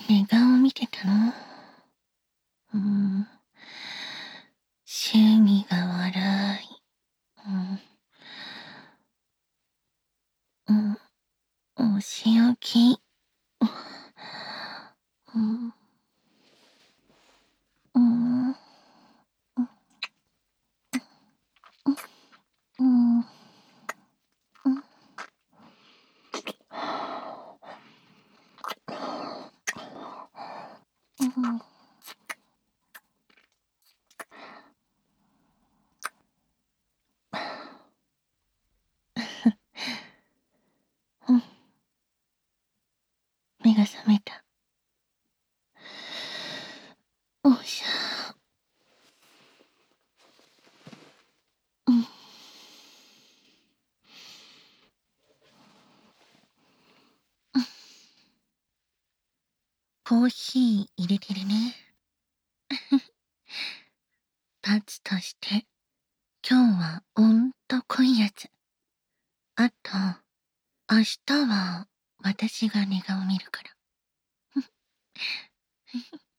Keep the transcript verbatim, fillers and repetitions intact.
寝顔見てたの？うーん。趣味が笑い。うん。うん、お仕置き。うん。うーん。うん。うん。うん。うん。うん。目が覚めた。おっしゃ。うん。うん。コーヒー入れてるね。罰として、今日はうんと濃いやつ。あと、明日は私が寝顔見るから。